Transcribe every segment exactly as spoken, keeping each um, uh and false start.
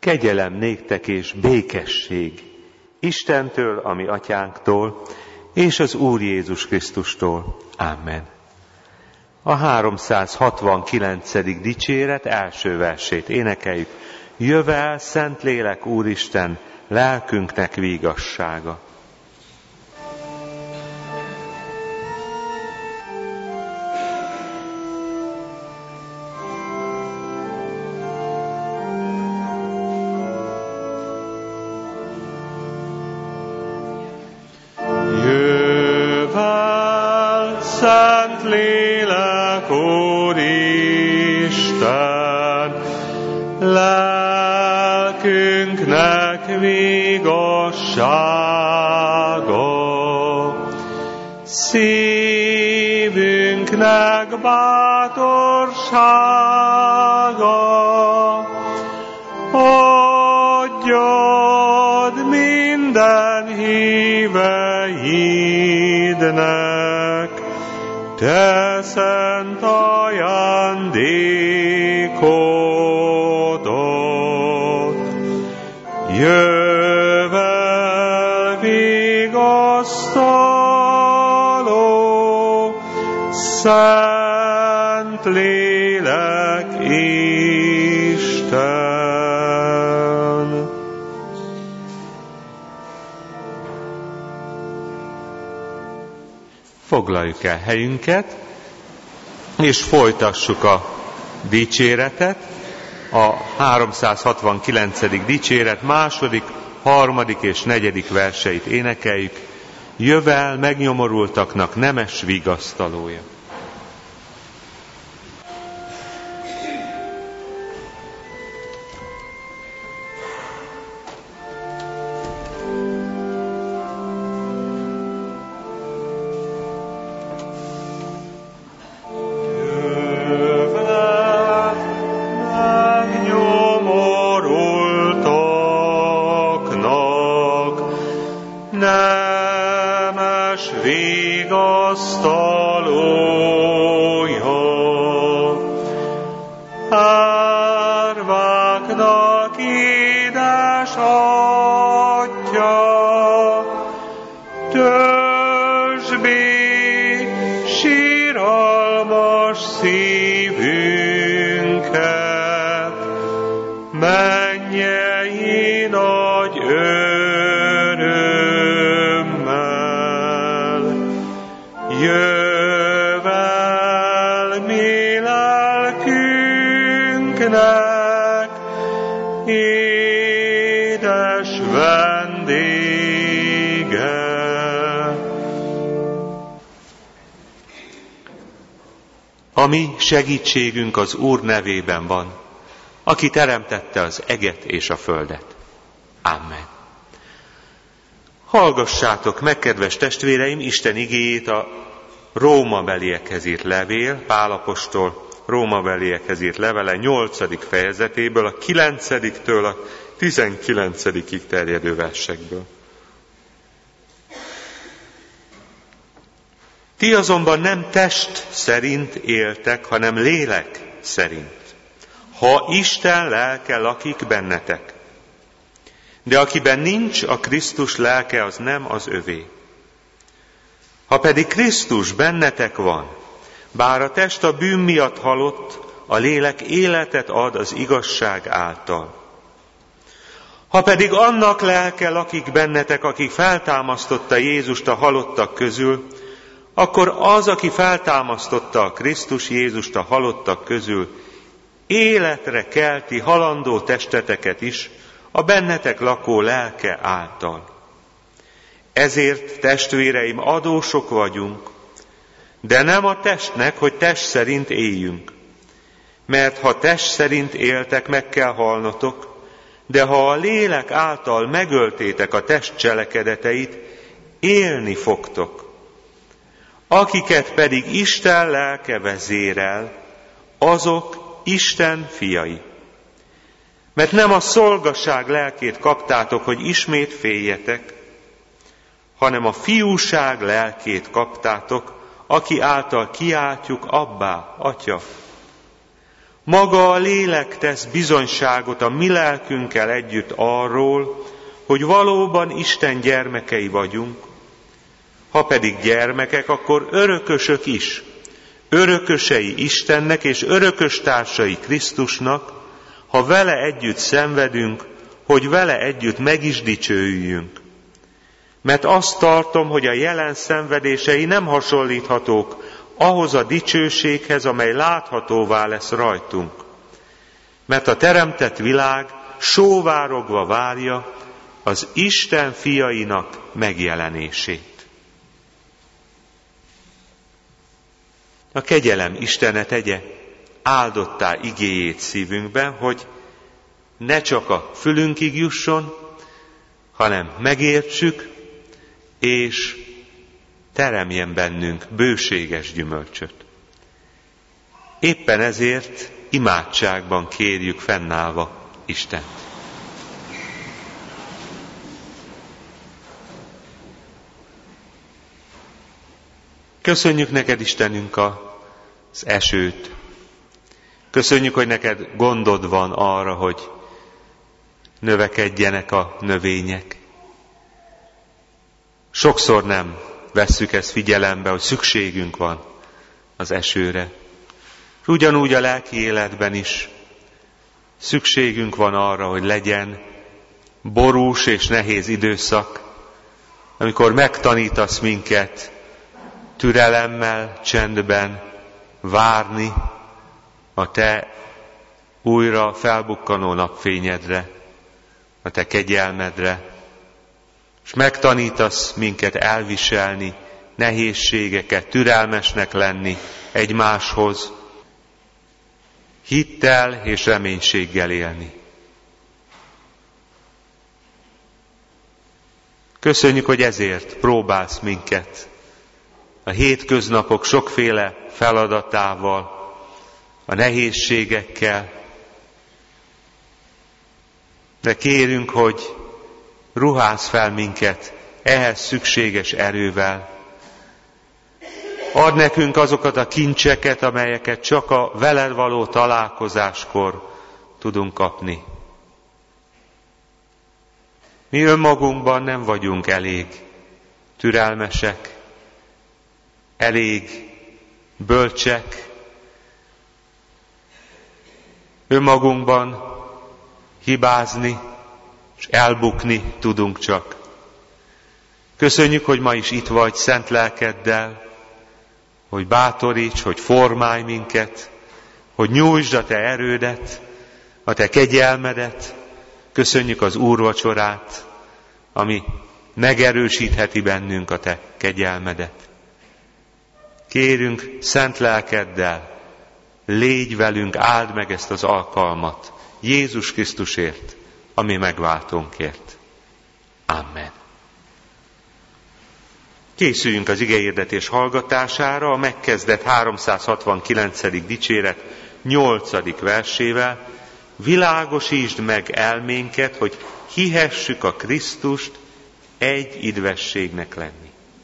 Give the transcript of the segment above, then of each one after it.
Kegyelem néktek és békesség Istentől, a mi atyánktól, és az Úr Jézus Krisztustól. Amen. A háromszázhatvankilencedik dicséret első versét énekeljük. Jövel, Szentlélek Úristen, lelkünknek vígassága. Szentlélek Úristen, lelkünknek vigaszsága, szívünknek bátorsága, adjad minden híveidnek, te szent ajándékodat. Jövel vigasztaló, Szent Lélek Isten. Foglaljuk el helyünket, és folytassuk a dicséretet. A háromszázhatvankilencedik dicséret második, harmadik és negyedik verseit énekeljük. Jövel, megnyomorultaknak nemes vigasztalója. A mi segítségünk az Úr nevében van, aki teremtette az eget és a földet. Amen. Hallgassátok meg, kedves testvéreim, Isten igéjét a Rómabeliekhez írt levél, Pál apostol Rómabeliekhez írt levele nyolcadik fejezetéből, a kilencediktől a tizenkilencedikig terjedő versekből. Ti azonban nem test szerint éltek, hanem lélek szerint, ha Isten lelke lakik bennetek. De akiben nincs a Krisztus lelke, az nem az övé. Ha pedig Krisztus bennetek van, bár a test a bűn miatt halott, a lélek életet ad az igazság által. Ha pedig annak lelke lakik bennetek, aki feltámasztotta Jézust a halottak közül, akkor az, aki feltámasztotta a Krisztus Jézust a halottak közül, életre kelti halandó testeteket is a bennetek lakó lelke által. Ezért, testvéreim, adósok vagyunk, de nem a testnek, hogy test szerint éljünk. Mert ha test szerint éltek, meg kell halnotok, de ha a lélek által megöltétek a test cselekedeteit, élni fogtok. Akiket pedig Isten lelke vezérel, azok Isten fiai. Mert nem a szolgaság lelkét kaptátok, hogy ismét féljetek, hanem a fiúság lelkét kaptátok, aki által kiáltjuk, Abbá, Atya. Maga a lélek tesz bizonyságot a mi lelkünkkel együtt arról, hogy valóban Isten gyermekei vagyunk. Ha pedig gyermekek, akkor örökösök is, örökösei Istennek és örökös társai Krisztusnak, ha vele együtt szenvedünk, hogy vele együtt meg is dicsőüljünk. Mert azt tartom, hogy a jelen szenvedései nem hasonlíthatók ahhoz a dicsőséghez, amely láthatóvá lesz rajtunk. Mert a teremtett világ sóvárogva várja az Isten fiainak megjelenését. A kegyelem Istene tegye áldottá igéjét szívünkben, hogy ne csak a fülünkig jusson, hanem megértsük, és teremjen bennünk bőséges gyümölcsöt. Éppen ezért imádságban kérjük fennállva Istent. Köszönjük neked, Istenünk, az esőt. Köszönjük, hogy neked gondod van arra, hogy növekedjenek a növények. Sokszor nem vesszük ezt figyelembe, hogy szükségünk van az esőre. Ugyanúgy a lelki életben is szükségünk van arra, hogy legyen borús és nehéz időszak, amikor megtanítasz minket türelemmel, csendben várni a te újra felbukkanó napfényedre, a te kegyelmedre, és megtanítasz minket elviselni nehézségeket, türelmesnek lenni egymáshoz, hittel és reménységgel élni. Köszönjük, hogy ezért próbálsz minket a hétköznapok sokféle feladatával, a nehézségekkel, de kérünk, hogy ruházz fel minket ehhez szükséges erővel. Add nekünk azokat a kincseket, amelyeket csak a veled való találkozáskor tudunk kapni. Mi önmagunkban nem vagyunk elég türelmesek, elég bölcsek, önmagunkban hibázni és elbukni tudunk csak. Köszönjük, hogy ma is itt vagy szent lelkeddel, hogy bátoríts, hogy formálj minket, hogy nyújtsd a te erődet, a te kegyelmedet. Köszönjük az úrvacsorát, ami megerősítheti bennünk a te kegyelmedet. Kérünk szent lelkeddel, légy velünk, áld meg ezt az alkalmat Jézus Krisztusért, ami megváltónkért. Amen. Készüljünk az igehirdetés hallgatására, a megkezdett háromszázhatvankilencedik dicséret nyolcadik versével. Világosítsd meg elménket, hogy hihessük a Krisztust egy idvességnek lenni.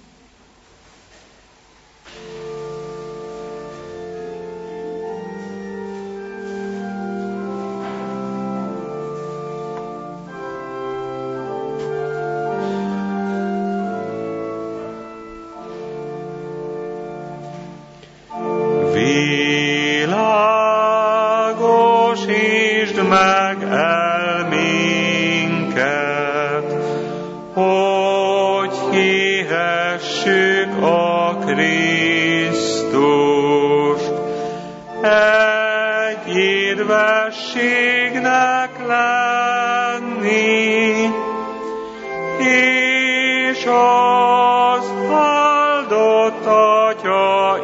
Meg elménket, hogy hihessük a Krisztust egy édvességnek lenni, és az áldott Atya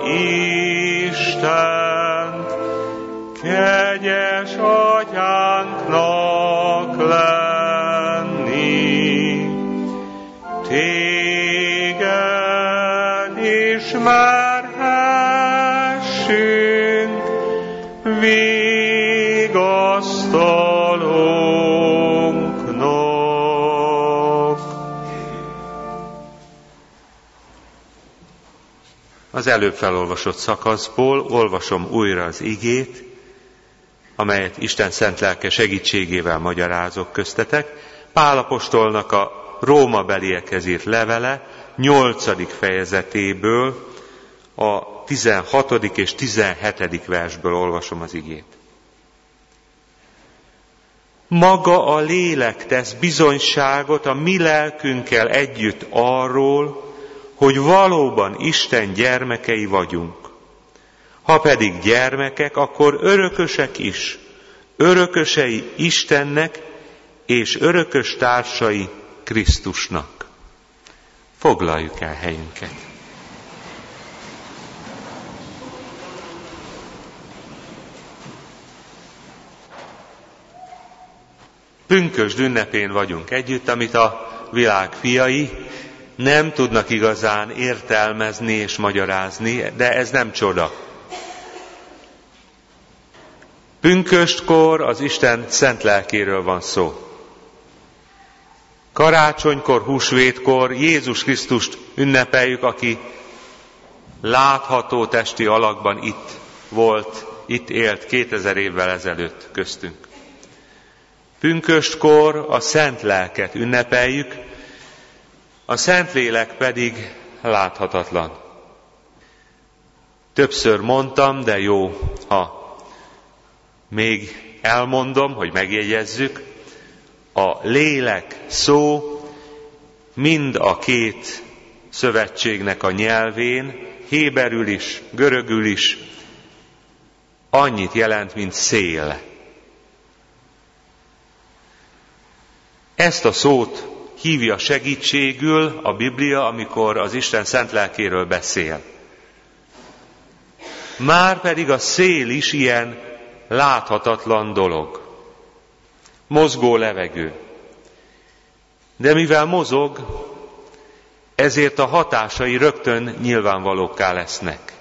Istent kegyes Atyánknak lenni. Téged ismerhessünk, vigasztalunknak. Az előbb felolvasott szakaszból olvasom újra az igét. amelyet Isten szent lelke segítségével magyarázok köztetek, Pál apostolnak a Róma beliekhez írt levele nyolcadik fejezetéből, a tizenhatodik és tizenhetedik versből olvasom az igét. Maga a lélek tesz bizonyságot a mi lelkünkkel együtt arról, hogy valóban Isten gyermekei vagyunk. Ha pedig gyermekek, akkor örökösek is, örökösei Istennek és örökös társai Krisztusnak. Foglaljuk el helyünket. Pünkösd ünnepén vagyunk együtt, amit a világ fiai nem tudnak igazán értelmezni és magyarázni, de ez nem csoda. Pünköstkor az Isten szent lelkéről van szó. Karácsonykor, húsvétkor Jézus Krisztust ünnepeljük, aki látható testi alakban itt volt, itt élt kétezer évvel ezelőtt köztünk. Pünköstkor a Szent Lelket ünnepeljük, a Szentlélek pedig láthatatlan. Többször mondtam, de jó, ha még elmondom, hogy megjegyezzük, a lélek szó mind a két szövetségnek a nyelvén, héberül is, görögül is annyit jelent, mint szél. Ezt a szót hívja segítségül a Biblia, amikor az Isten szent lelkéről beszél. Márpedig a szél is ilyen láthatatlan dolog. Mozgó levegő. De mivel mozog, ezért a hatásai rögtön nyilvánvalókká lesznek.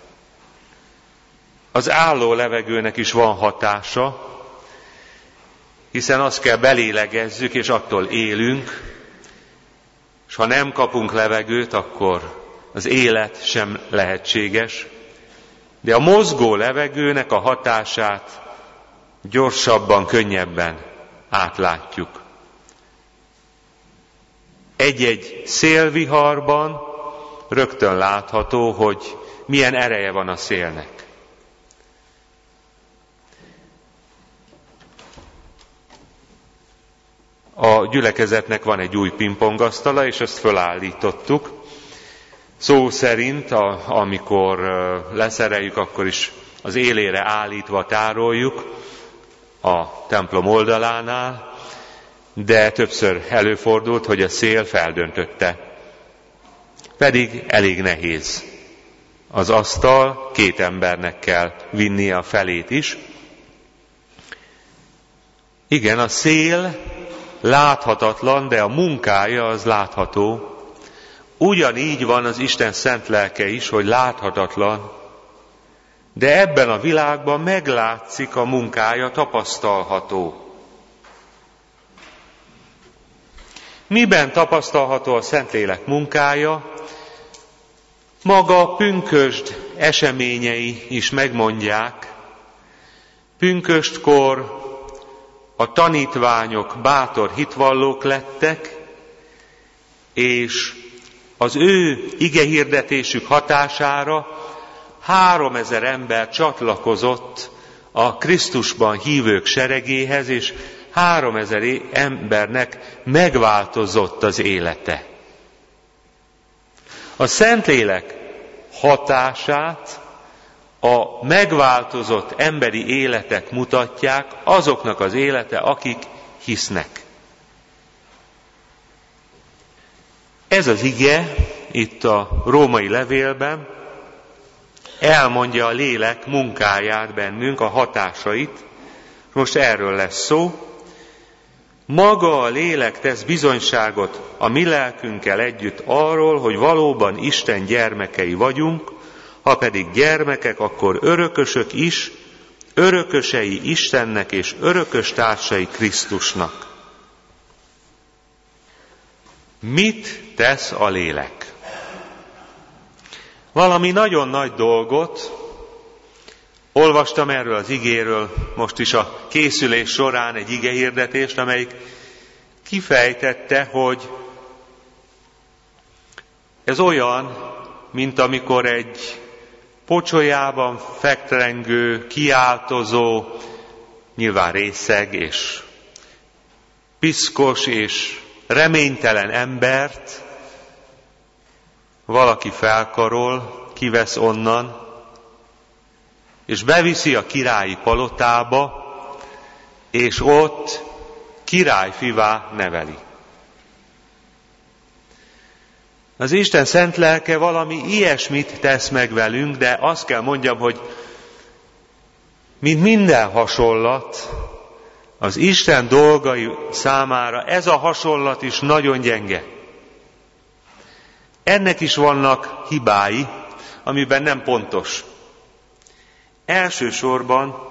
Az álló levegőnek is van hatása, hiszen azt kell belélegezzük, és attól élünk, és ha nem kapunk levegőt, akkor az élet sem lehetséges. De a mozgó levegőnek a hatását gyorsabban, könnyebben átlátjuk. Egy-egy szélviharban rögtön látható, hogy milyen ereje van a szélnek. A gyülekezetnek van egy új pingpongasztala, és ezt fölállítottuk. Szó szerint, a, amikor leszereljük, akkor is az élére állítva tároljuk a templom oldalánál, de többször előfordult, hogy a szél feldöntötte. Pedig elég nehéz. Az asztal két embernek kell vinnie a felét is. Igen, a szél láthatatlan, de a munkája az látható. Ugyanígy van az Isten szent lelke is, hogy láthatatlan, de ebben a világban meglátszik a munkája, tapasztalható. Miben tapasztalható a Szentlélek munkája? Maga a pünkösd eseményei is megmondják. Pünköstkor a tanítványok bátor hitvallók lettek, és az ő igehirdetésük hatására háromezer ember csatlakozott a Krisztusban hívők seregéhez, és háromezer embernek megváltozott az élete. A Szentlélek hatását a megváltozott emberi életek mutatják, azoknak az élete, akik hisznek. Ez az ige itt a római levélben elmondja a lélek munkáját bennünk, a hatásait. Most erről lesz szó. Maga a lélek tesz bizonyságot a mi lelkünkkel együtt arról, hogy valóban Isten gyermekei vagyunk, ha pedig gyermekek, akkor örökösök is, örökösei Istennek és örökös társai Krisztusnak. Mit tesz a lélek? Valami nagyon nagy dolgot, Olvastam erről az igéről most is a készülés során egy igehirdetést, amelyik kifejtette, hogy ez olyan, mint amikor egy pocsolyában fetrengő, kiáltozó, nyilván részeg és piszkos és reménytelen embert valaki felkarol, kivesz onnan, és beviszi a királyi palotába, és ott királyfivá neveli. Az Isten szent lelke valami ilyesmit tesz meg velünk, de azt kell mondjam, hogy mint minden hasonlat, az Isten dolgai számára ez a hasonlat is nagyon gyenge. Ennek is vannak hibái, amiben nem pontos. Elsősorban,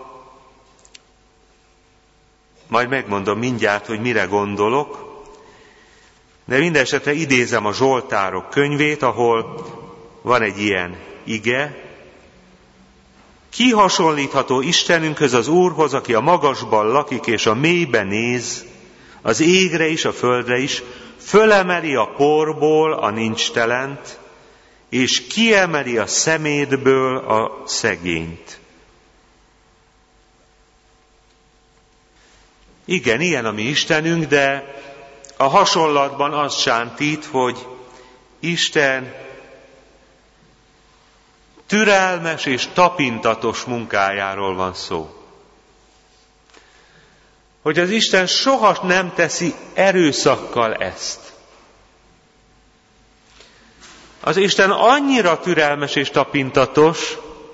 majd megmondom mindjárt, hogy mire gondolok, de mindesetre idézem a Zsoltárok könyvét, ahol van egy ilyen ige. Ki hasonlítható Istenünkhöz, az Úrhoz, aki a magasban lakik és a mélyben néz, az égre is, a földre is, fölemeli a porból a nincstelent, és kiemeli a szemétből a szegényt. Igen, ilyen a mi Istenünk, de a hasonlatban az sántít, hogy Isten türelmes és tapintatos munkájáról van szó. Hogy az Isten soha nem teszi erőszakkal ezt. Az Isten annyira türelmes és tapintatos,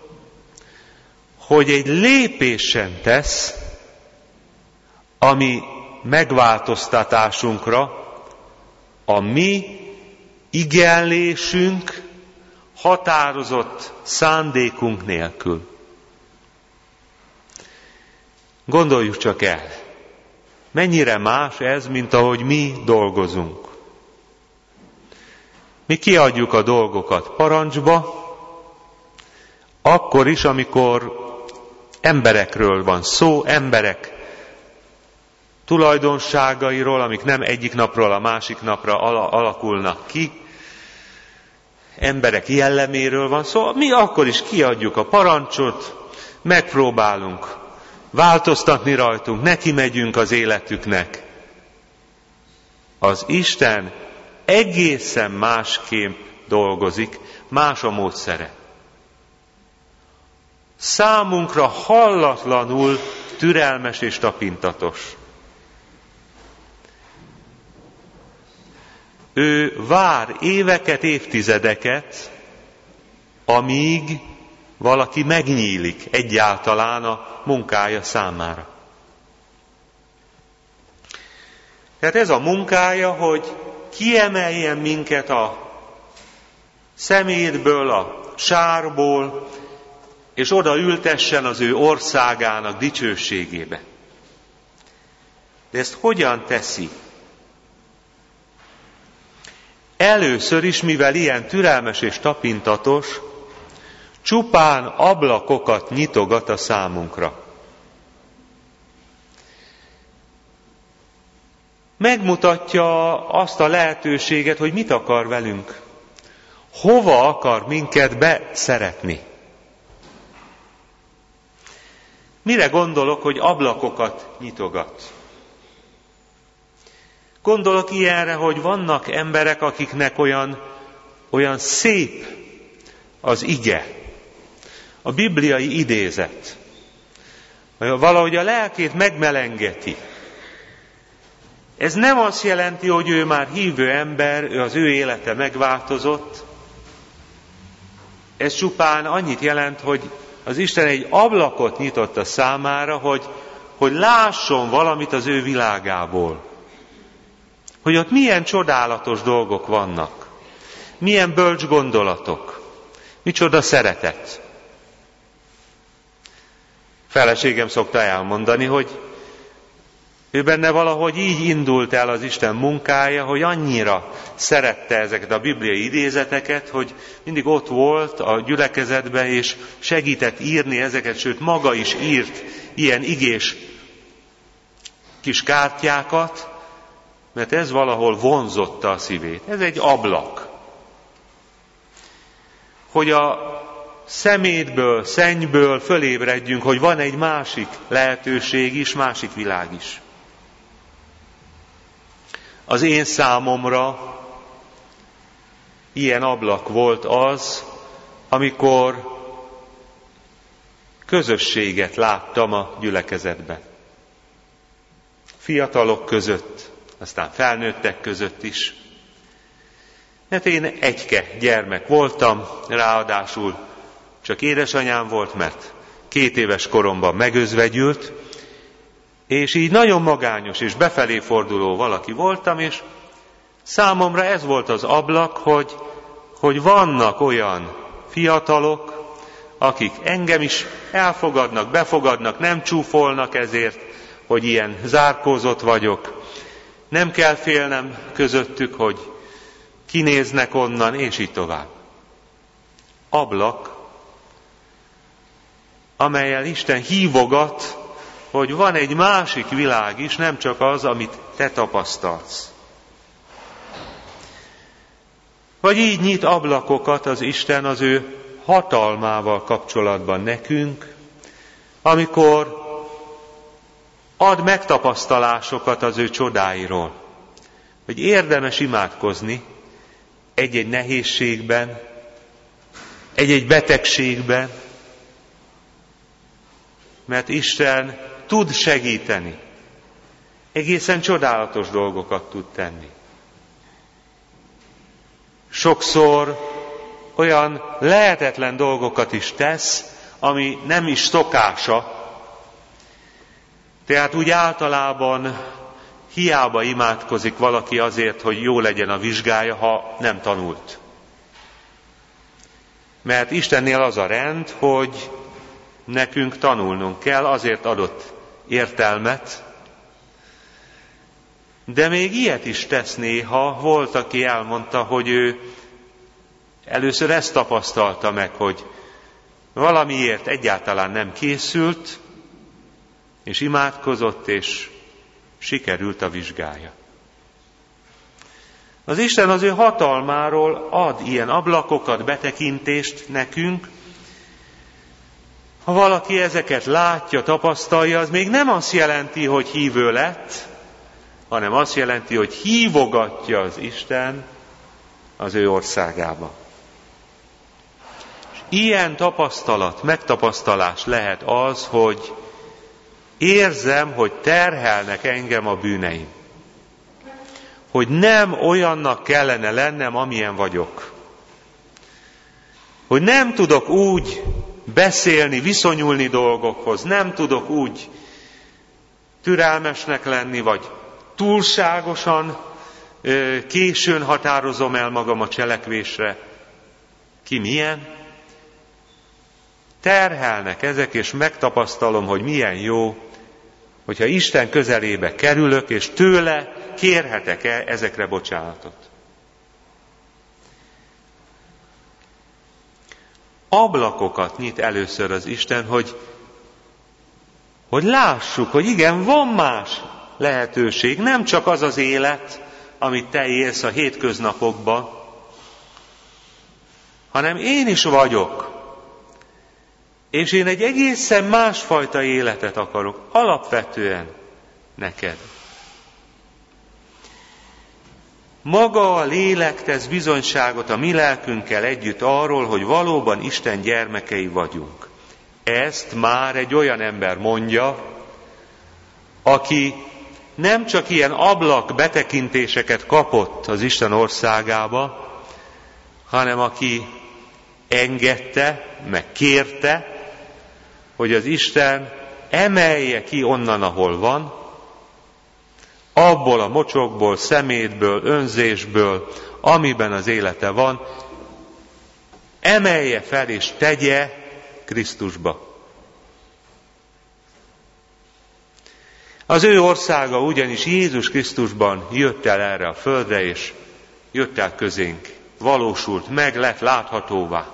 hogy egy lépésen tesz, ami megváltoztatásunkra, a mi igenlésünk, határozott szándékunk nélkül. Gondoljuk csak el, mennyire más ez, mint ahogy mi dolgozunk. Mi kiadjuk a dolgokat parancsba, akkor is, amikor emberekről van szó, emberek tulajdonságairól, amik nem egyik napról a másik napra alakulnak ki, emberek jelleméről van szó, mi akkor is kiadjuk a parancsot, megpróbálunk változtatni rajtunk, neki megyünk az életüknek. Az Isten egészen másképp dolgozik, más a módszere. Számunkra hallatlanul türelmes és tapintatos. Ő vár éveket, évtizedeket, amíg valaki megnyílik egyáltalán a munkája számára. Tehát ez a munkája, hogy kiemeljen minket a szemétből, a sárból, és oda ültessen az ő országának dicsőségébe. De ezt hogyan teszi? Először is, mivel ilyen türelmes és tapintatos, csupán ablakokat nyitogat a számunkra. Megmutatja azt a lehetőséget, hogy mit akar velünk. Hova akar minket beszeretni. Mire gondolok, hogy ablakokat nyitogat? Gondolok ilyenre, hogy vannak emberek, akiknek olyan, olyan szép az ige, a bibliai idézet. Valahogy a lelkét megmelengeti. Ez nem azt jelenti, hogy ő már hívő ember, az ő élete megváltozott. Ez csupán annyit jelent, hogy az Isten egy ablakot nyitott a számára, hogy, hogy lásson valamit az ő világából. Hogy ott milyen csodálatos dolgok vannak. Milyen bölcs gondolatok. Micsoda szeretet. Feleségem szokta elmondani, hogy Ő benne valahogy így indult el az Isten munkája, hogy annyira szerette ezeket a bibliai idézeteket, hogy mindig ott volt a gyülekezetben, és segített írni ezeket, sőt maga is írt ilyen igés kis kártyákat, mert ez valahol vonzotta a szívét. Ez egy ablak. Hogy a szemétből, szennyből fölébredjünk, hogy van egy másik lehetőség is, másik világ is. Az én számomra ilyen ablak volt az, amikor közösséget láttam a gyülekezetben. Fiatalok között, aztán felnőttek között is. Hát én egyke gyermek voltam, ráadásul csak édesanyám volt, mert két éves koromban megözvegyült, és így nagyon magányos és befelé forduló valaki voltam, és számomra ez volt az ablak, hogy, hogy vannak olyan fiatalok, akik engem is elfogadnak, befogadnak, nem csúfolnak ezért, hogy ilyen zárkózott vagyok. Nem kell félnem közöttük, hogy kinéznek onnan, és így tovább. Ablak, amellyel Isten hívogat, hogy van egy másik világ is, nem csak az, amit te tapasztalsz. Vagy így nyit ablakokat az Isten az ő hatalmával kapcsolatban nekünk, amikor ad megtapasztalásokat az ő csodáiról, hogy érdemes imádkozni egy-egy nehézségben, egy-egy betegségben, mert Isten tud segíteni, egészen csodálatos dolgokat tud tenni. Sokszor olyan lehetetlen dolgokat is tesz, ami nem is szokása, tehát úgy általában hiába imádkozik valaki azért, hogy jó legyen a vizsgája, ha nem tanult. Mert Istennél az a rend, hogy nekünk tanulnunk kell, azért adott értelmet, de még ilyet is tesz néha. Volt, aki elmondta, hogy ő először ezt tapasztalta meg, hogy valamiért egyáltalán nem készült, és imádkozott, és sikerült a vizsgája. Az Isten az ő hatalmáról ad ilyen ablakokat, betekintést nekünk. Ha valaki ezeket látja, tapasztalja, az még nem azt jelenti, hogy hívő lett, hanem azt jelenti, hogy hívogatja az Isten az ő országába. És ilyen tapasztalat, megtapasztalás lehet az, hogy érzem, hogy terhelnek engem a bűneim. Hogy nem olyannak kellene lennem, amilyen vagyok. Hogy nem tudok úgy beszélni, viszonyulni dolgokhoz, nem tudok úgy türelmesnek lenni, vagy túlságosan későn határozom el magam a cselekvésre. Ki milyen? Terhelnek ezek, és megtapasztalom, hogy milyen jó, hogyha Isten közelébe kerülök, és tőle kérhetek-e ezekre bocsánatot. Ablakokat nyit először az Isten, hogy, hogy lássuk, hogy igen, van más lehetőség, nem csak az az élet, amit te élsz a hétköznapokban, hanem én is vagyok. És én egy egészen másfajta életet akarok, alapvetően neked. Maga a lélek tesz bizonyságot a mi lelkünkkel együtt arról, hogy valóban Isten gyermekei vagyunk. Ezt már egy olyan ember mondja, aki nem csak ilyen ablak betekintéseket kapott az Isten országába, hanem aki engedte, meg kérte, hogy az Isten emelje ki onnan, ahol van, abból a mocsokból, szemétből, önzésből, amiben az élete van, emelje fel és tegye Krisztusba. Az ő országa ugyanis Jézus Krisztusban jött el erre a földre, és jött el közénk, valósult meg, lett láthatóvá.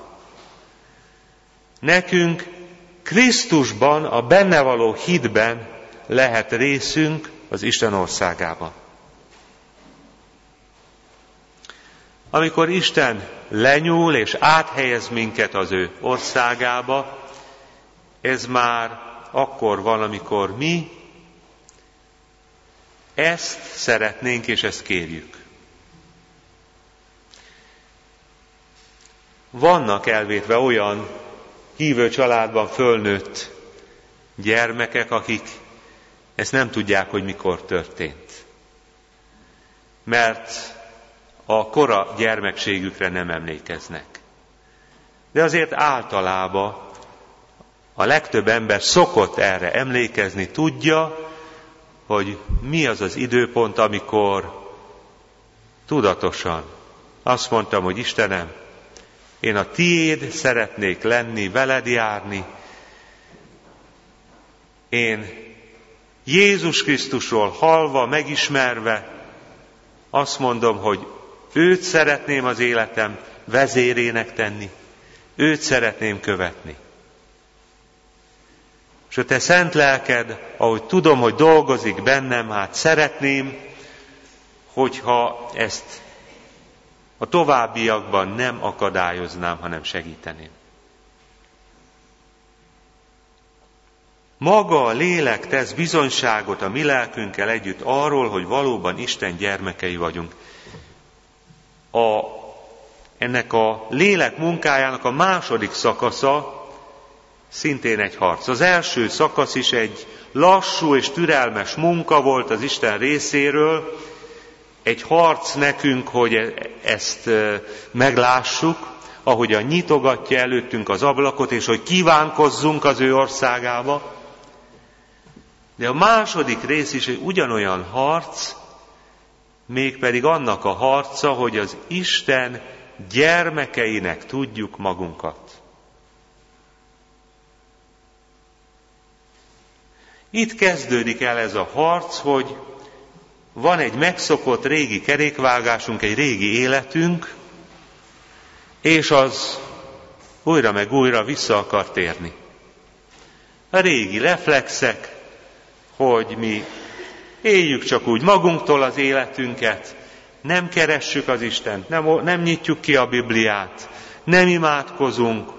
Nekünk Krisztusban, a benne való hitben lehet részünk az Isten országában. Amikor Isten lenyúl és áthelyez minket az ő országába, ez már akkor van, amikor mi ezt szeretnénk és ezt kérjük. Vannak elvétve olyan hívő családban fölnőtt gyermekek, akik ezt nem tudják, hogy mikor történt. Mert a kora gyermekségükre nem emlékeznek. De azért általában a legtöbb ember szokott erre emlékezni, tudja, hogy mi az az időpont, amikor tudatosan azt mondtam, hogy Istenem, én a tiéd szeretnék lenni, veled járni. Én Jézus Krisztusról hallva, megismerve azt mondom, hogy őt szeretném az életem vezérének tenni, őt szeretném követni. És a te szent lelked, ahogy tudom, hogy dolgozik bennem, hát szeretném, hogyha ezt a továbbiakban nem akadályoznám, hanem segíteném. Maga a lélek tesz bizonyságot a mi lelkünkkel együtt arról, hogy valóban Isten gyermekei vagyunk. A, ennek a lélek munkájának a második szakasza szintén egy harc. Az első szakasz is egy lassú és türelmes munka volt az Isten részéről, egy harc nekünk, hogy ezt meglássuk, ahogyan nyitogatja előttünk az ablakot, és hogy kívánkozzunk az ő országába. De a második rész is egy ugyanolyan harc, mégpedig annak a harca, hogy az Isten gyermekeinek tudjuk magunkat. Itt kezdődik el ez a harc, hogy van egy megszokott régi kerékvágásunk, egy régi életünk, és az újra meg újra vissza akar térni. A régi reflexek, hogy mi éljük csak úgy magunktól az életünket, nem keressük az Istent, nem, nem nyitjuk ki a Bibliát, nem imádkozunk,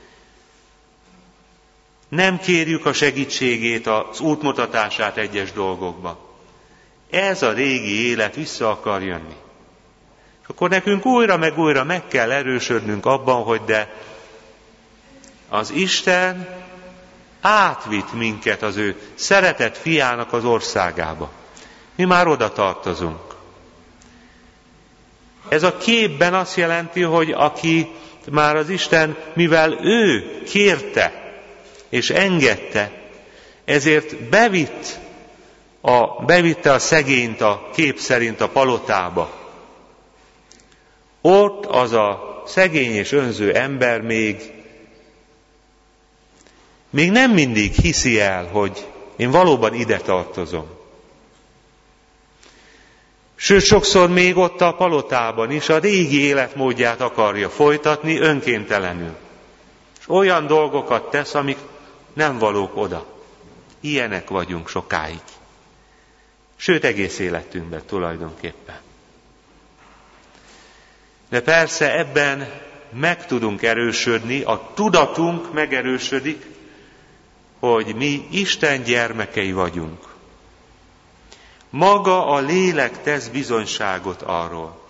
nem kérjük a segítségét, az útmutatását egyes dolgokba. Ez a régi élet vissza akar jönni. És akkor nekünk újra meg újra meg kell erősödnünk abban, hogy de az Isten átvitt minket az ő szeretett fiának az országába. Mi már oda tartozunk. Ez a képben azt jelenti, hogy aki már az Isten, mivel ő kérte és engedte, ezért bevitt a, bevitte a szegényt a kép szerint a palotába. Ott az a szegény és önző ember még, még nem mindig hiszi el, hogy én valóban ide tartozom. Sőt, sokszor még ott a palotában is a régi életmódját akarja folytatni önkéntelenül. És olyan dolgokat tesz, amik nem valók oda. Ilyenek vagyunk sokáig. Sőt, egész életünkben tulajdonképpen. De persze ebben meg tudunk erősödni, a tudatunk megerősödik, hogy mi Isten gyermekei vagyunk. Maga a lélek tesz bizonyságot arról.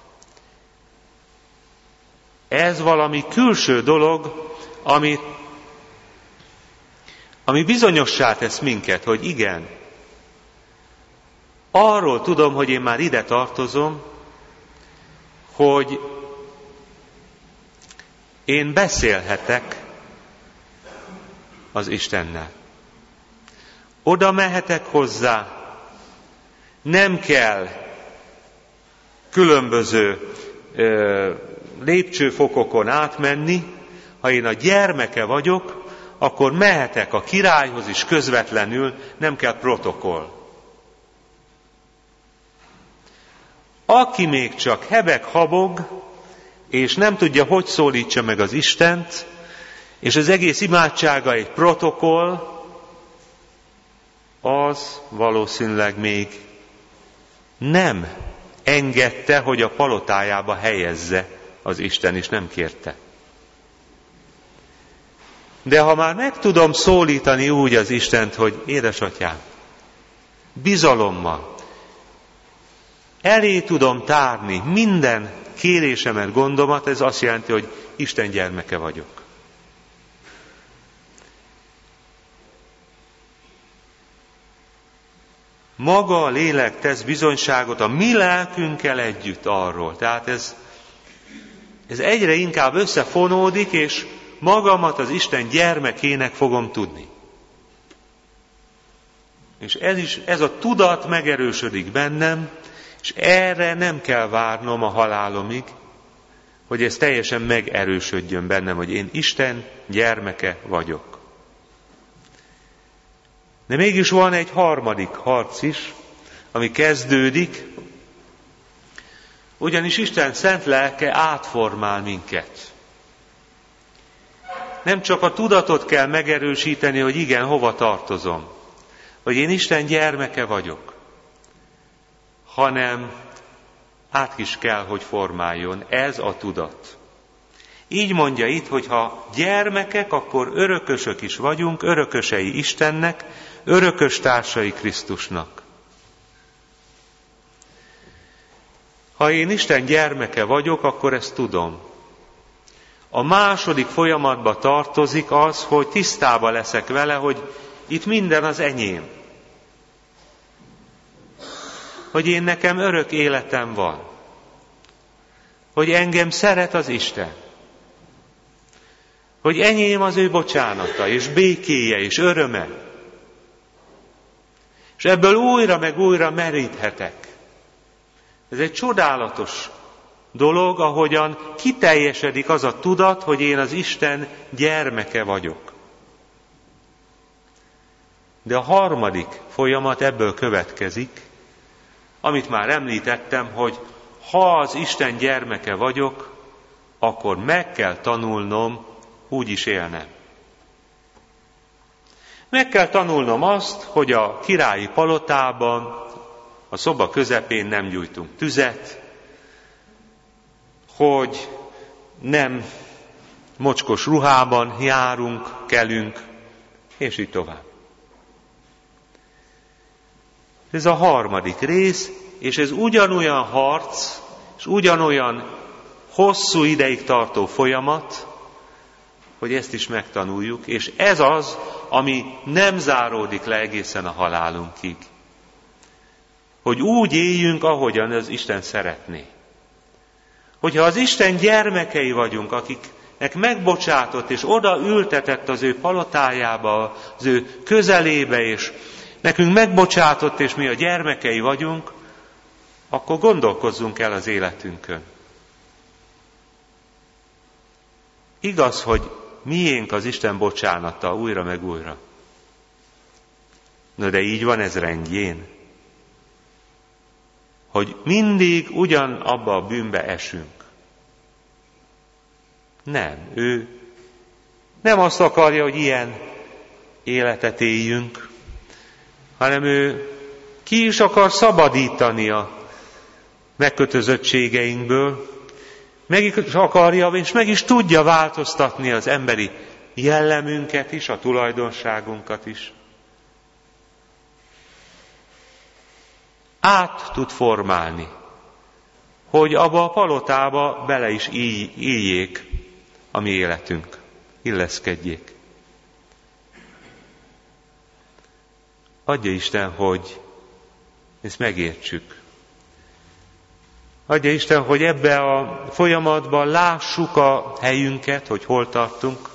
Ez valami külső dolog, ami, ami bizonyossá tesz minket, hogy igen, arról tudom, hogy én már ide tartozom, hogy én beszélhetek az Istennel. Oda mehetek hozzá, nem kell különböző ö, lépcsőfokokon átmenni. Ha én a gyermeke vagyok, akkor mehetek a királyhoz is közvetlenül, nem kell protokoll. Aki még csak hebeg-habog, és nem tudja, hogy szólítsa meg az Istent, és az egész imádsága egy protokoll, az valószínűleg még nem engedte, hogy a palotájába helyezze az Isten, és nem kérte. De ha már meg tudom szólítani úgy az Istent, hogy édesatyám, bizalommal elé tudom tárni minden kérésemet, gondomat, ez azt jelenti, hogy Isten gyermeke vagyok. Maga a lélek tesz bizonyságot a mi lelkünkkel együtt arról. Tehát ez, ez egyre inkább összefonódik, és magamat az Isten gyermekének fogom tudni. És ez, is, ez a tudat megerősödik bennem, és erre nem kell várnom a halálomig, hogy ez teljesen megerősödjön bennem, hogy én Isten gyermeke vagyok. De mégis van egy harmadik harc is, ami kezdődik, ugyanis Isten szent lelke átformál minket. Nem csak a tudatot kell megerősíteni, hogy igen, hova tartozom, hogy én Isten gyermeke vagyok, hanem át is kell, hogy formáljon ez a tudat. Így mondja itt, hogy ha gyermekek, akkor örökösök is vagyunk, örökösei Istennek, örökös társai Krisztusnak. Ha én Isten gyermeke vagyok, akkor ezt tudom. A második folyamatba tartozik az, hogy tisztába leszek vele, hogy itt minden az enyém. Hogy én nekem örök életem van. Hogy engem szeret az Isten. Hogy enyém az ő bocsánata, és békéje, és öröme. És ebből újra meg újra meríthetek. Ez egy csodálatos dolog, ahogyan kiteljesedik az a tudat, hogy én az Isten gyermeke vagyok. De a harmadik folyamat ebből következik, amit már említettem, hogy ha az Isten gyermeke vagyok, akkor meg kell tanulnom úgy is élnem. Meg kell tanulnom azt, hogy a királyi palotában, a szoba közepén nem gyújtunk tüzet, hogy nem mocskos ruhában járunk, kelünk, és így tovább. Ez a harmadik rész, és ez ugyanolyan harc, és ugyanolyan hosszú ideig tartó folyamat, hogy ezt is megtanuljuk, és ez az, ami nem záródik le egészen a halálunkig. Hogy úgy éljünk, ahogyan az Isten szeretné. Hogyha az Isten gyermekei vagyunk, akiknek megbocsátott és oda ültetett az ő palotájába, az ő közelébe, és nekünk megbocsátott, és mi a gyermekei vagyunk, akkor gondolkozzunk el az életünkön. Igaz, hogy miénk az Isten bocsánata újra meg újra. Na de így van ez rendjén. Hogy mindig ugyanabba a bűnbe esünk. Nem, ő nem azt akarja, hogy ilyen életet éljünk, hanem ő ki is akar szabadítani a megkötözöttségeinkből, meg is akarja, és meg is tudja változtatni az emberi jellemünket is, a tulajdonságunkat is. Át tud formálni, hogy abba a palotába bele is éljék a mi életünk, illeszkedjék. Adja Isten, hogy ezt megértsük. Adja Isten, hogy ebbe a folyamatban lássuk a helyünket, hogy hol tartunk.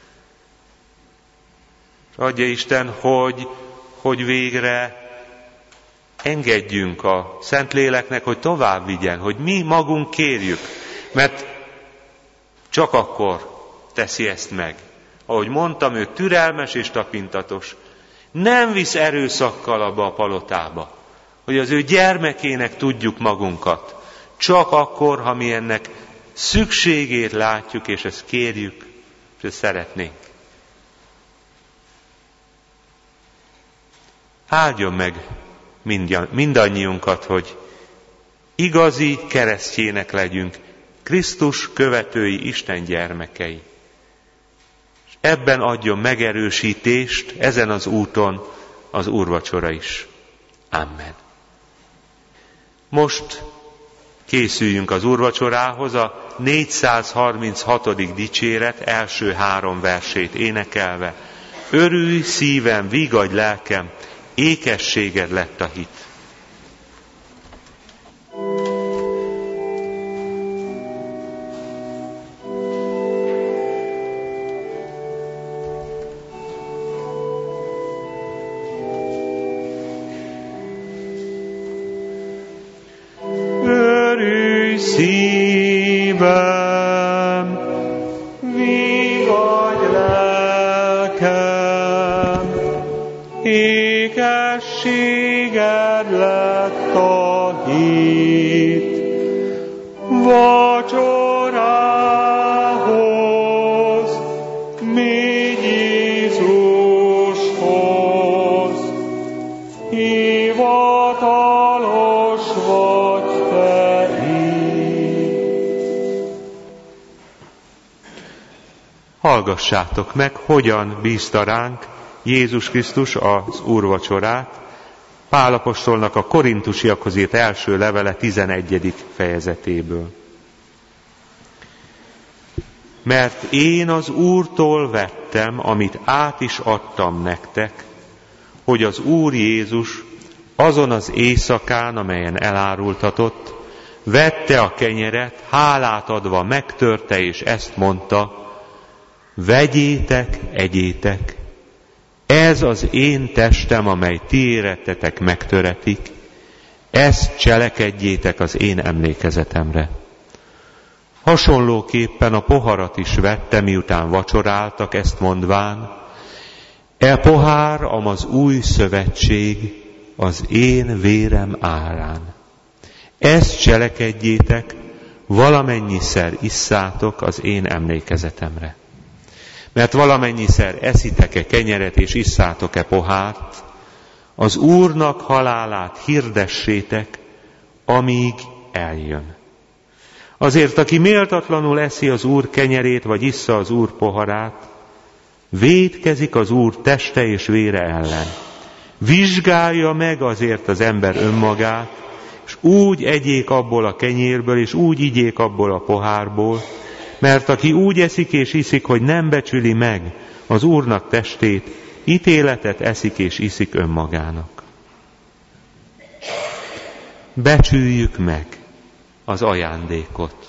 Adja Isten, hogy, hogy végre engedjünk a Szentléleknek, hogy tovább vigyen, hogy mi magunk kérjük, mert csak akkor teszi ezt meg. Ahogy mondtam, ő türelmes és tapintatos. Nem visz erőszakkal abba a palotába, hogy az ő gyermekének tudjuk magunkat, Csak akkor, ha mi ennek szükségét látjuk, és ezt kérjük, és ezt szeretnénk. Áldjon meg mindannyiunkat, hogy igazi keresztjének legyünk, Krisztus követői, Isten gyermekei. És ebben adjon megerősítést ezen az úton az úrvacsora is. Amen. Most készüljünk az úrvacsorához, a négyszázharminchatodik dicséret első három versét énekelve. Örülj szívem, vigadj lelkem, ékességed lett a hit. Örülj szívem, vigadj lelkem, ékességed lett a hit. Vacsorához, mégy Jézushoz, hivatalos vagy te itt. Hallgassátok meg, hogyan bízta ránk Jézus Krisztus az úrvacsorát, Pál apostolnak a korintusiakhoz írt első levele tizenegyedik fejezetéből. Mert én az Úrtól vettem, amit át is adtam nektek, hogy az Úr Jézus azon az éjszakán, amelyen elárultatott, vette a kenyeret, hálát adva megtörte, és ezt mondta: vegyétek, egyétek, ez az én testem, amely ti érettetek megtöretik, ezt cselekedjétek az én emlékezetemre. Hasonlóképpen a poharat is vette, miután vacsoráltak, ezt mondván: e pohár, am az új szövetség, az én vérem árán. Ezt cselekedjétek, valamennyiszer isszátok az én emlékezetemre. Mert valamennyiszer eszitek-e kenyeret és isszátok-e pohárt, az Úrnak halálát hirdessétek, amíg eljön. Azért, aki méltatlanul eszi az Úr kenyerét, vagy issza az Úr poharát, vétkezik az Úr teste és vére ellen. Vizsgálja meg azért az ember önmagát, és úgy egyék abból a kenyérből, és úgy igyék abból a pohárból, mert aki úgy eszik és iszik, hogy nem becsüli meg az Úrnak testét, ítéletet eszik és iszik önmagának. Becsüljük meg az ajándékot,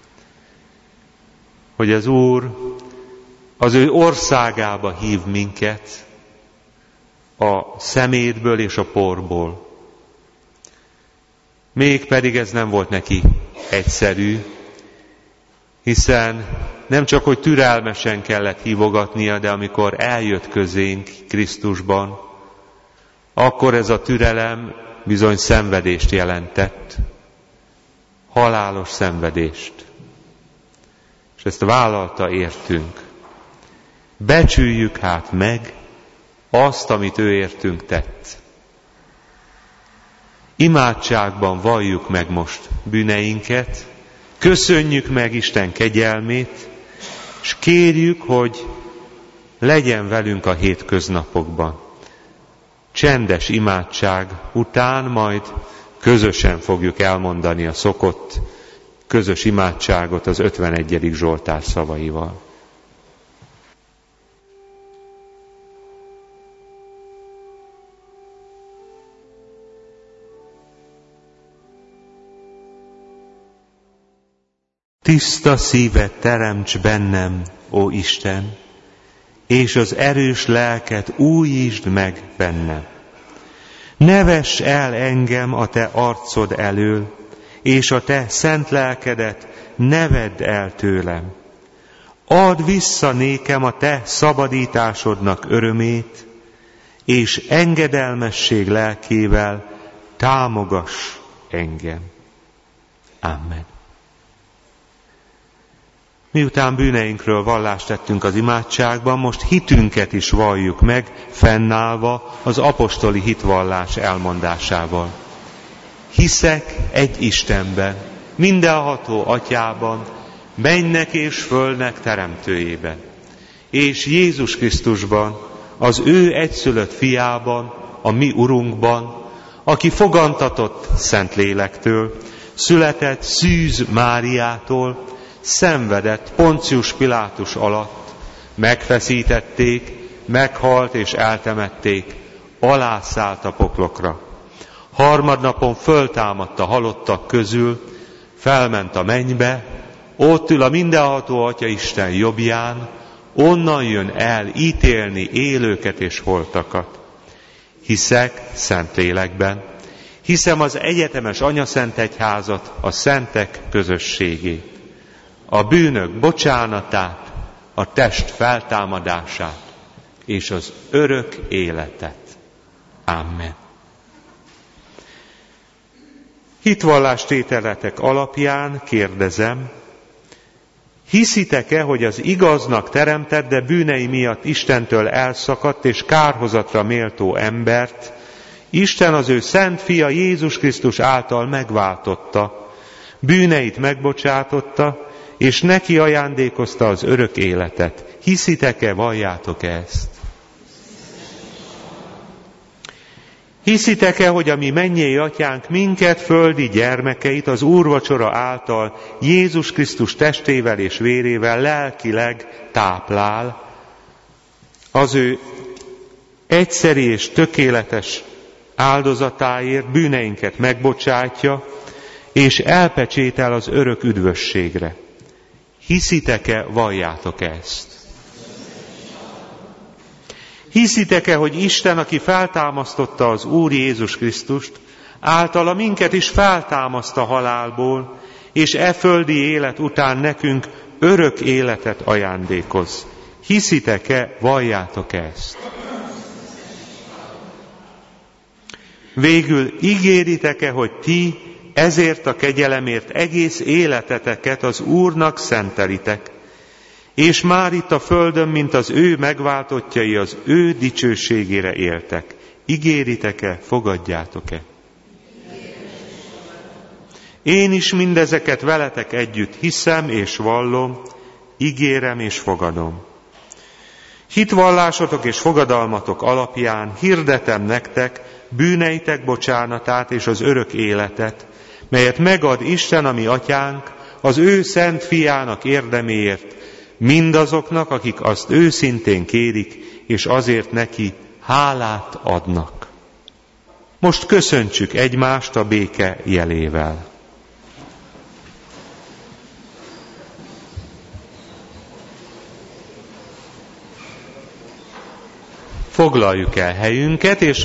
hogy az Úr az ő országába hív minket a szemétből és a porból. Mégpedig ez nem volt neki egyszerű, hiszen nem csak, hogy türelmesen kellett hívogatnia, de amikor eljött közénk Krisztusban, akkor ez a türelem bizony szenvedést jelentett, halálos szenvedést. És ezt vállalta értünk. Becsüljük hát meg azt, amit ő értünk tett. Imádságban valljuk meg most bűneinket, köszönjük meg Isten kegyelmét, és kérjük, hogy legyen velünk a hétköznapokban. Csendes imádság után majd közösen fogjuk elmondani a szokott közös imádságot az ötvenegyedik Zsoltár szavaival. Tiszta szívet teremts bennem, ó Isten, és az erős lelket újítsd meg bennem. Ne vess el engem a te arcod elől, és a te szent lelkedet ne vedd el tőlem. Add vissza nékem a te szabadításodnak örömét, és engedelmesség lelkével támogass engem. Amen. Miután bűneinkről vallást tettünk az imádságban, most hitünket is valljuk meg, fennállva az apostoli hitvallás elmondásával. Hiszek egy Istenben, mindenható Atyában, mennek és földnek teremtőjében, és Jézus Krisztusban, az ő egyszülött fiában, a mi Urunkban, aki fogantatott Szentlélektől, született Szűz Máriától, szenvedett Poncius Pilátus alatt, megfeszítették, meghalt és eltemették, alászállt a poklokra. Harmadnapon föltámadt a halottak közül, felment a mennybe, ott ül a mindenható Atya Isten jobbján, onnan jön el ítélni élőket és holtakat. Hiszek Szentlélekben, hiszem az egyetemes anyaszentegyházat, a szentek közösségét, a bűnök bocsánatát, a test feltámadását és az örök életet. Amen. Hitvallástételetek alapján kérdezem, hiszitek-e, hogy az igaznak teremtett, de bűnei miatt Istentől elszakadt és kárhozatra méltó embert Isten az ő szent fia Jézus Krisztus által megváltotta, bűneit megbocsátotta, és neki ajándékozta az örök életet. Hiszitek-e, valljátok ezt? Hiszitek-e, hogy a mi mennyei Atyánk minket, földi gyermekeit az úrvacsora által Jézus Krisztus testével és vérével lelkileg táplál, az ő egyszeri és tökéletes áldozatáért bűneinket megbocsátja, és elpecsétel az örök üdvösségre. Hiszitek-e, valljátok ezt? Hiszitek-e, hogy Isten, aki feltámasztotta az Úr Jézus Krisztust, általa minket is feltámaszt a halálból, és e földi élet után nekünk örök életet ajándékoz? Hiszitek-e, valljátok ezt? Végül ígéritek-e, hogy ti ezért a kegyelemért egész életeteket az Úrnak szentelitek, és már itt a földön, mint az ő megváltottjai, az ő dicsőségére éltek? Ígéritek-e, fogadjátok-e? Én is mindezeket veletek együtt hiszem és vallom, ígérem és fogadom. Hitvallásotok és fogadalmatok alapján hirdetem nektek bűneitek bocsánatát és az örök életet, melyet megad Isten, a mi Atyánk, az ő szent fiának érdeméért, mindazoknak, akik azt őszintén kérik, és azért neki hálát adnak. Most köszöntsük egymást a béke jelével. Foglaljuk el helyünket, és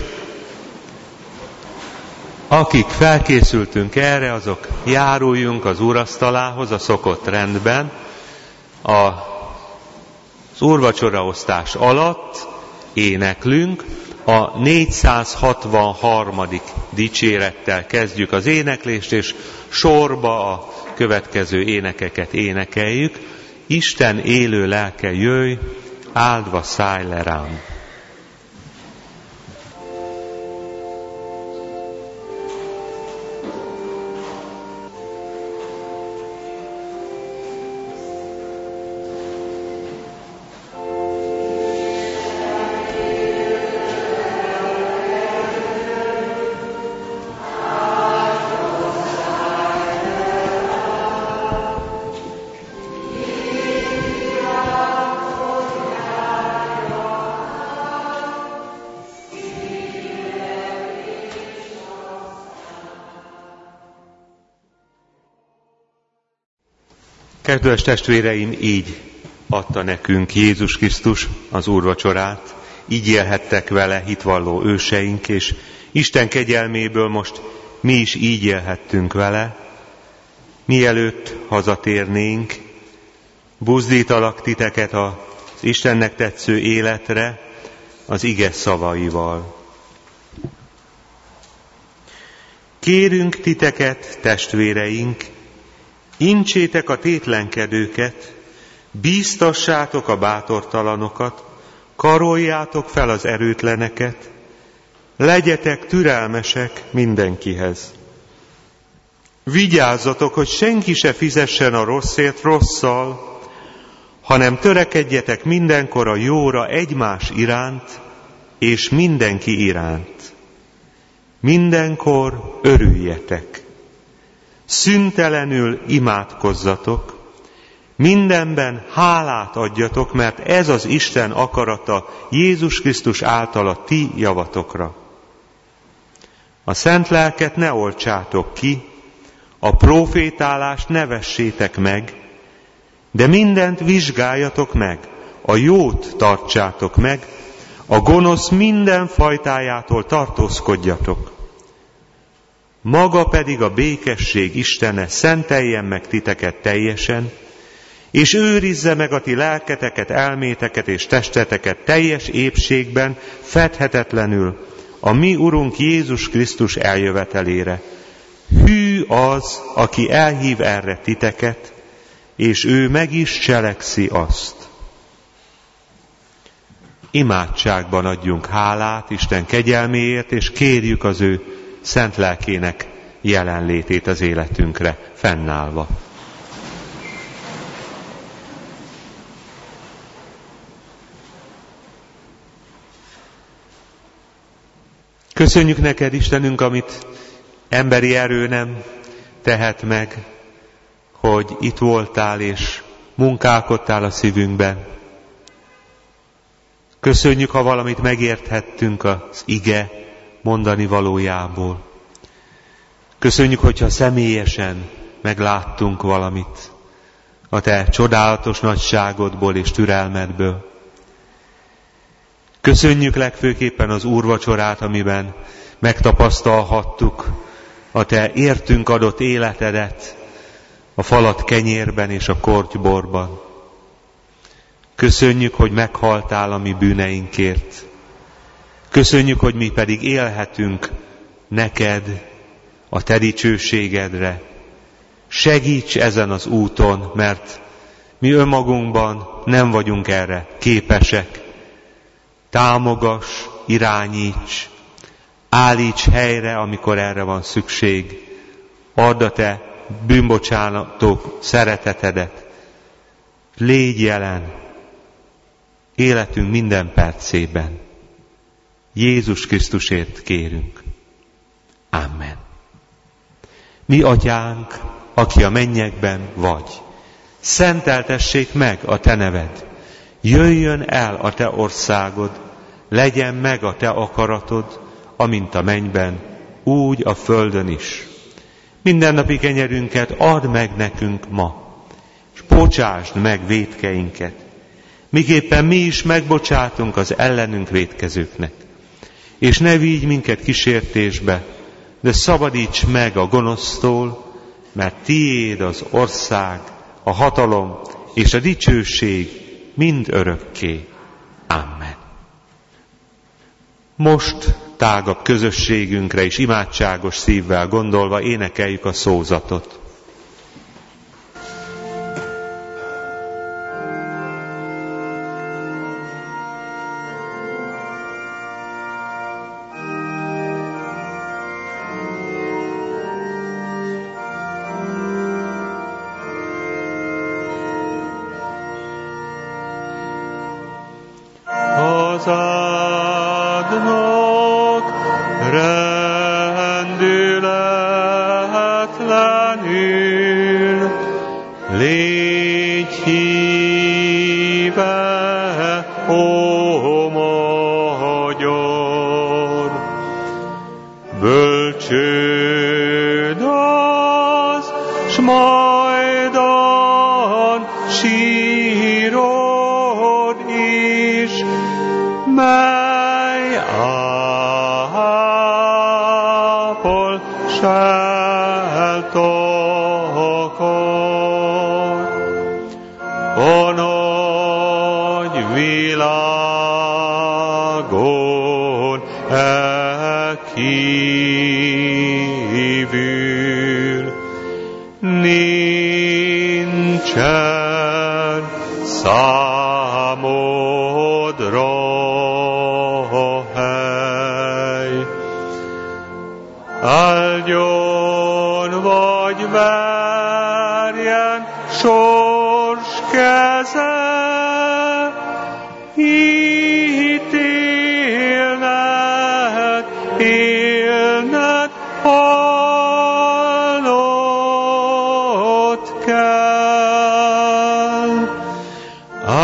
akik felkészültünk erre, azok járuljunk az úrasztalához a szokott rendben. Az úrvacsoraosztás alatt éneklünk, a négyszázhatvanharmadik dicsérettel kezdjük az éneklést, és sorba a következő énekeket énekeljük. Isten élő lelke, jöjj, áldva szállj le rám. Kedves testvéreim, így adta nekünk Jézus Krisztus az úrvacsorát, így élhettek vele hitvalló őseink, és Isten kegyelméből most mi is így élhettünk vele. Mielőtt hazatérnénk, buzdítalak titeket az Istennek tetsző életre az ige szavaival. Kérünk titeket, testvéreink, Intsétek a tétlenkedőket, bíztassátok a bátortalanokat, karoljátok fel az erőtleneket, legyetek türelmesek mindenkihez. Vigyázzatok, hogy senki se fizessen a rosszért rosszal, hanem törekedjetek mindenkor a jóra egymás iránt, és mindenki iránt. Mindenkor örüljetek. Szüntelenül imádkozzatok, mindenben hálát adjatok, mert ez az Isten akarata Jézus Krisztus által a ti javatokra. A szent lelket ne oltsátok ki, a profétálást ne vessétek meg, de mindent vizsgáljatok meg, a jót tartsátok meg, a gonosz minden fajtájától tartózkodjatok. Maga pedig a békesség Istene szenteljen meg titeket teljesen, és őrizze meg a ti lelketeket, elméteket és testeteket teljes épségben, fedhetetlenül a mi Urunk Jézus Krisztus eljövetelére. Hű az, aki elhív erre titeket, és ő meg is cselekszi azt. Imádságban adjunk hálát Isten kegyelméért, és kérjük az ő szent lelkének jelenlétét az életünkre fennállva. Köszönjük neked, Istenünk, amit emberi erő nem tehet meg, hogy itt voltál és munkálkodtál a szívünkben. Köszönjük, ha valamit megérthettünk az ige mondani valójából. Köszönjük, hogyha személyesen megláttunk valamit a te csodálatos nagyságodból és türelmedből. Köszönjük legfőképpen az úrvacsorát, amiben megtapasztalhattuk a te értünk adott életedet a falat kenyérben és a kortyborban. Köszönjük, hogy meghaltál a mi bűneinkért. Köszönjük, hogy mi pedig élhetünk neked, a te dicsőségedre. Segíts ezen az úton, mert mi önmagunkban nem vagyunk erre képesek. Támogass, irányíts, állíts helyre, amikor erre van szükség. Add a te bűnbocsánató szeretetedet. Légy jelen életünk minden percében. Jézus Krisztusért kérünk. Amen. Mi atyánk, aki a mennyekben vagy, szenteltessék meg a te neved. Jöjjön el a te országod, legyen meg a te akaratod, amint a mennyben, úgy a földön is. Mindennapi kenyerünket add meg nekünk ma, és bocsásd meg vétkeinket, miképpen mi is megbocsátunk az ellenünk vétkezőknek. És ne vigy minket kísértésbe, de szabadíts meg a gonosztól, mert tiéd az ország, a hatalom és a dicsőség mind örökké. Amen. Most tágabb közösségünkre és imádságos szívvel gondolva énekeljük a szózatot. Hozzáadnak rendületlenül, légy híve, ó magyar. Bölcsőd az, s majdan sírod is, mely ápol seltakar. A nagy világon e kívül nincs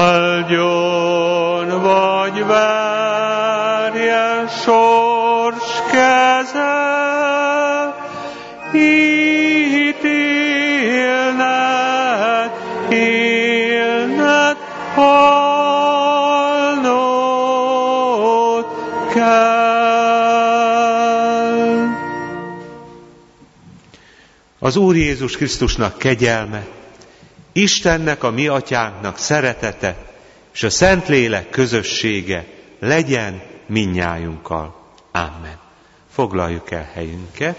áldjon vagy verje sors keze, ítélned, élned, halnod kell. Az Úr Jézus Krisztusnak kegyelme, Istennek, a mi atyánknak szeretete, és a Szentlélek közössége legyen mindnyájunkkal. Amen. Foglaljuk el helyünket.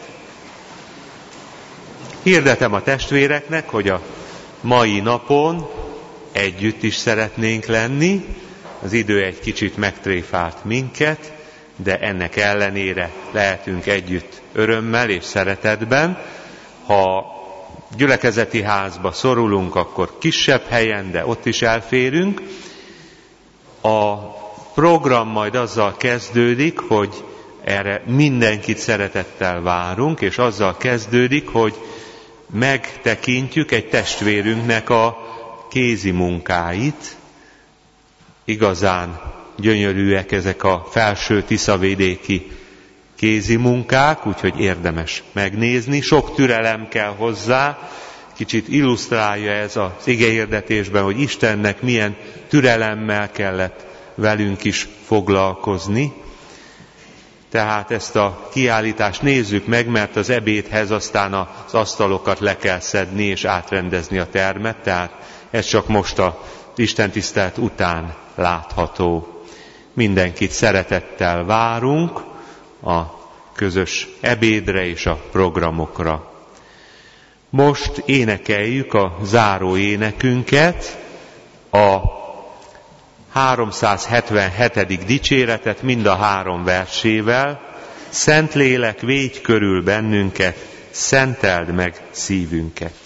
Hirdetem a testvéreknek, hogy a mai napon együtt is szeretnénk lenni. Az idő egy kicsit megtréfált minket, de ennek ellenére lehetünk együtt örömmel és szeretetben. Ha gyülekezeti házba szorulunk, akkor kisebb helyen, de ott is elférünk. A program majd azzal kezdődik, hogy erre mindenkit szeretettel várunk, és azzal kezdődik, hogy megtekintjük egy testvérünknek a kézi munkáit. Igazán gyönyörűek ezek a felső tiszavidéki kézi munkák, úgyhogy érdemes megnézni. Sok türelem kell hozzá, kicsit illusztrálja ez az igehirdetésben, hogy Istennek milyen türelemmel kellett velünk is foglalkozni. Tehát ezt a kiállítást nézzük meg, mert az ebédhez aztán az asztalokat le kell szedni és átrendezni a termet, tehát ez csak most az istentisztelet után látható. Mindenkit szeretettel várunk a közös ebédre és a programokra. Most énekeljük a záró énekünket, a háromszázhetvenhetedik dicséretet mind a három versével. Szentlélek, védj körül bennünket, szenteld meg szívünket.